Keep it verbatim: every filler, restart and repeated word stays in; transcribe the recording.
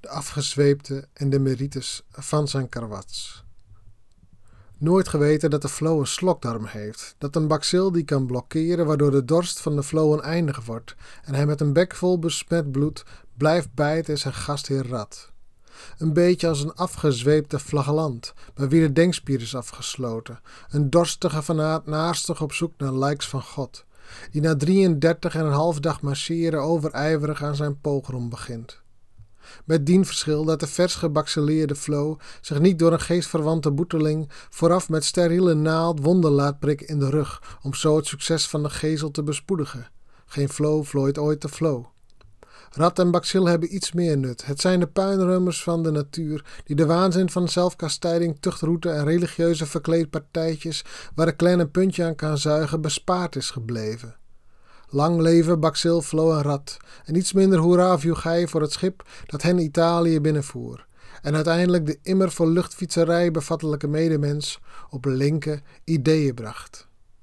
de afgezweepte en de merites van zijn karwats. Nooit geweten dat de flow een slokdarm heeft, dat een bacil die kan blokkeren waardoor de dorst van de flow oneindig wordt en hij met een bek vol besmet bloed blijft bijten in zijn gastheer rat. Een beetje als een afgezweepte flagellant, bij wie de denkspier is afgesloten, een dorstige fanaat naastig op zoek naar likes van God, die na drieëndertig en een half dag marcheren overijverig aan zijn pogrom begint. Met dien verschil dat de vers gebacilleerde flow zich niet door een geestverwante boeteling vooraf met steriele naald wonden laat prikken in de rug om zo het succes van de gezel te bespoedigen. Geen flow vlooit ooit de flow. Rat en bacil hebben iets meer nut. Het zijn de puinrummers van de natuur die de waanzin van zelfkastijding, tuchtroute en religieuze verkleedpartijtjes waar een klein een puntje aan kan zuigen bespaard is gebleven. Lang leven bacil, flow en rat en iets minder hoera viewgij voor het schip dat hen Italië binnenvoer en uiteindelijk de immer voor luchtfietserij bevattelijke medemens op linker ideeën bracht.